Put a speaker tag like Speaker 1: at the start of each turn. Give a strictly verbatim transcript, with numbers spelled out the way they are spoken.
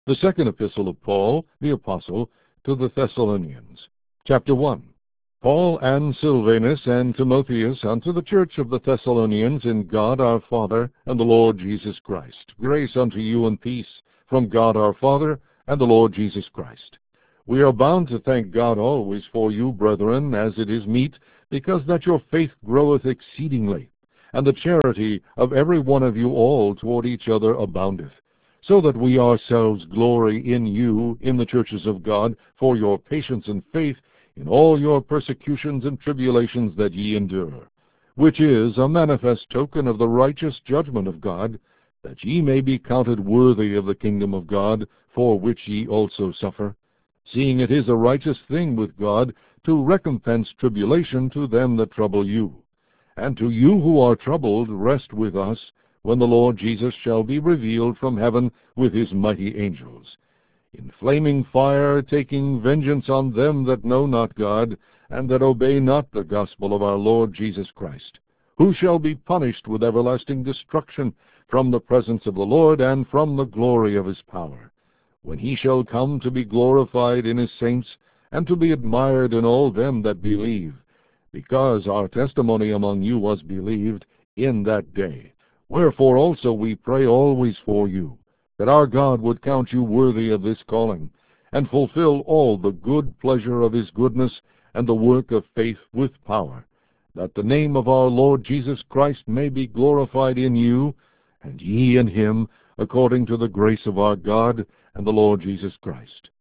Speaker 1: The second epistle of Paul, the apostle, to the Thessalonians. Chapter one. Paul and Silvanus and Timotheus unto the church of the Thessalonians in God our Father and the Lord Jesus Christ. Grace unto you and peace from God our Father and the Lord Jesus Christ. We are bound to thank God always for you, brethren, as it is meet, because that your faith groweth exceedingly, and the charity of every one of you all toward each other aboundeth, so that we ourselves glory in you in the churches of God for your patience and faith in all your persecutions and tribulations that ye endure, which is a manifest token of the righteous judgment of God, that ye may be counted worthy of the kingdom of God, for which ye also suffer, seeing it is a righteous thing with God to recompense tribulation to them that trouble you. And to you who are troubled, rest with us, when the Lord Jesus shall be revealed from heaven with his mighty angels, in flaming fire, taking vengeance on them that know not God, and that obey not the gospel of our Lord Jesus Christ, who shall be punished with everlasting destruction from the presence of the Lord and from the glory of his power, when he shall come to be glorified in his saints, and to be admired in all them that believe, because our testimony among you was believed in that day. Wherefore also we pray always for you, that our God would count you worthy of this calling, and fulfill all the good pleasure of his goodness and the work of faith with power, that the name of our Lord Jesus Christ may be glorified in you, and ye in him, according to the grace of our God and the Lord Jesus Christ.